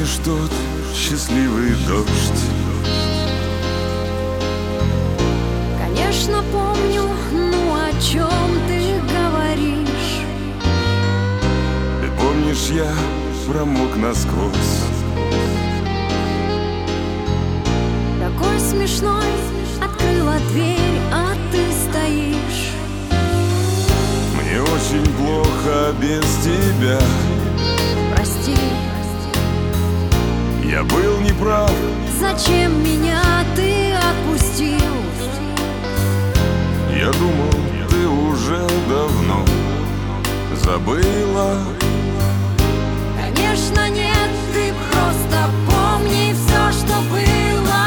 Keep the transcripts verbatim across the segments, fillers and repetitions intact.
помнишь тот счастливый дождь? Конечно, помню, ну о чем ты говоришь? Ты помнишь, я промок насквозь. Такой смешной, открыла дверь, а ты стоишь. Мне очень плохо без тебя. Прости, Я был неправ. зачем меня ты отпустил? Я думал, ты уже давно забыла. Конечно, нет, ты просто помни все, что было.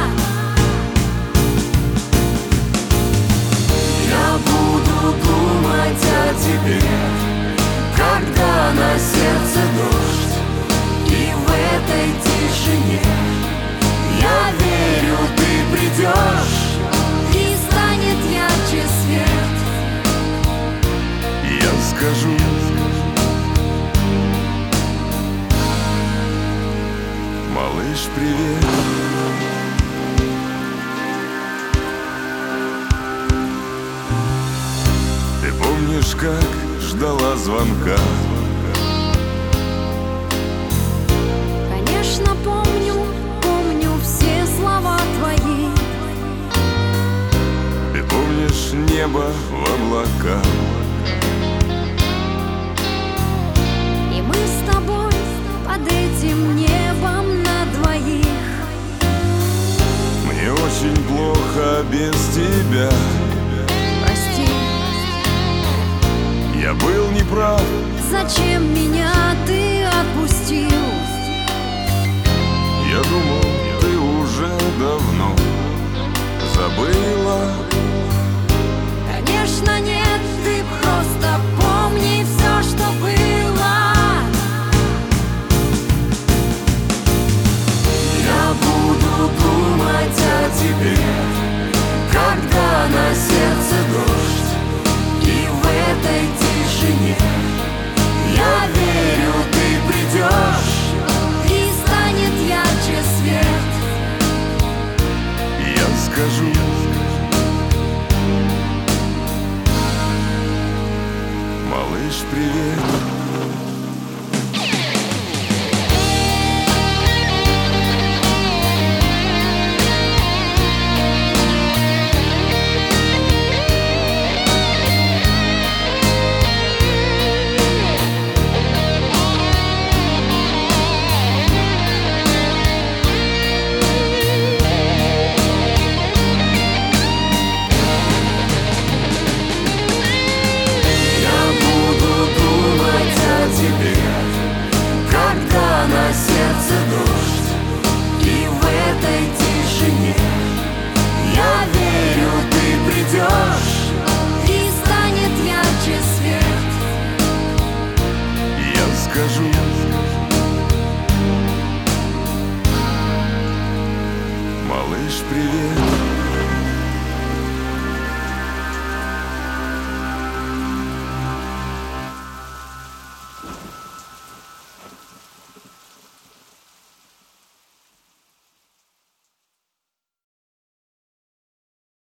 Я буду думать о тебе, когда на сердце дождь. И в этой тишине я верю, ты придешь. И станет ярче свет. Я скажу: малыш, привет. Ты помнишь, как ждала звонка? Конечно, помню, помню все слова твои. Ты помнишь небо в облаках? И мы с тобой под этим небом на двоих. Мне очень плохо без тебя. Прости, Я был неправ. зачем меня ты отпустил? Я думал, ты уже давно забыла. Конечно, нет, ты просто помни все, что было. Я буду думать о тебе, когда на сердце дождь. И в этой тишине я верю, ты придешь. И станет ярче свет. Я скажу: малыш, привет. Когда на сердце дождь. И в этой тишине я верю, ты придешь. И станет ярче свет. Я скажу: малыш, привет.